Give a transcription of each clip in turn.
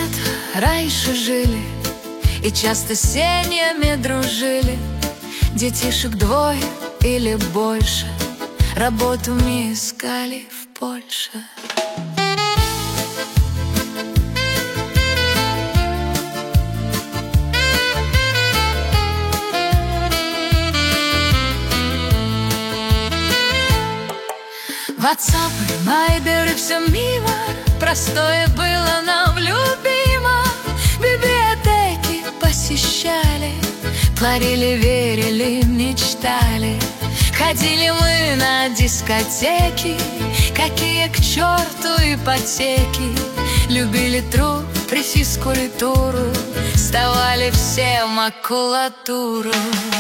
раньше жили и часто с семьями дружили. Детишек двое или больше, работу мы искали в Польше. Ватсапы, вайберы, все мимо, простое было нам любимо. Библиотеки посещали, творили, верили, мечтали. Ходили мы на дискотеки, какие к черту ипотеки. Любили труд, физкультуру, сдавали все макулатуру.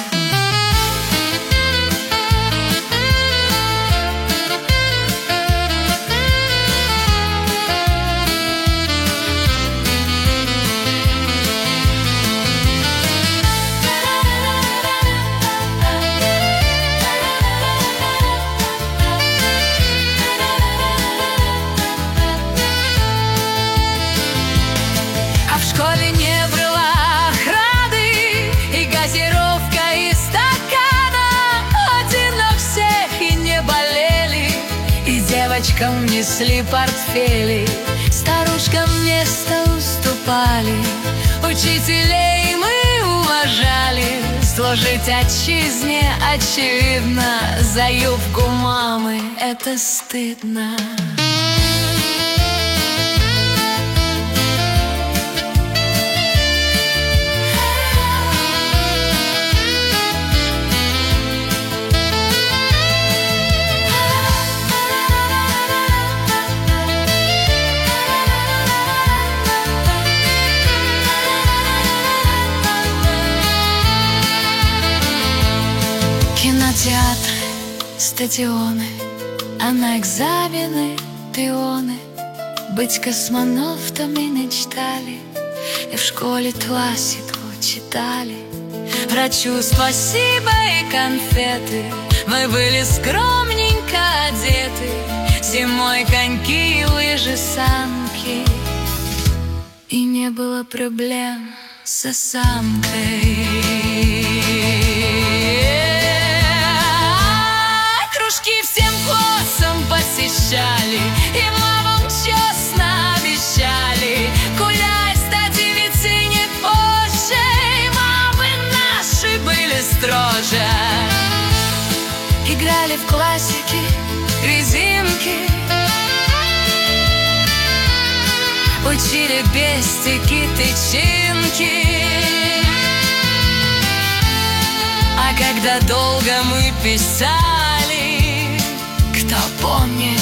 В школе не было охраны, и газировка из стакана. Один на всех и не болели, и девочкам несли портфели. Старушкам место уступали, учителей мы уважали. Служить отчизне очевидно, за юбку мамы это стыдно. Кинотеатры, стадионы, а на экзамены пионы. Быть космонавтами мечтали, и в школе классику читали. Врачу спасибо и конфеты, мы были скромненько одеты. Зимой коньки, лыжи, санки, и не было проблем с осанкой. Кружки всем классом посещали, и мамам честно обещали: гуляй, стать девицей не позже. И мамы наши были строже. Играли в классики, резинки, учили пестики, тычинки. А когда долго мы писали, кто помнит,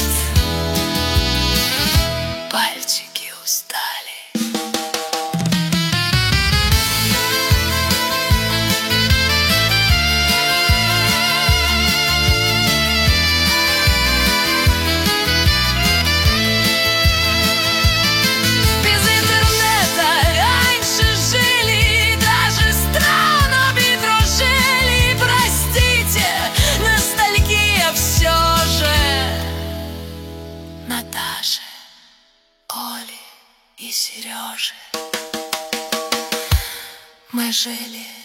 пальчики устали. Без интернета раньше жили, даже странами дружили. Простите, ностальгия все же. Наташи, Оли и Сережи мы жили.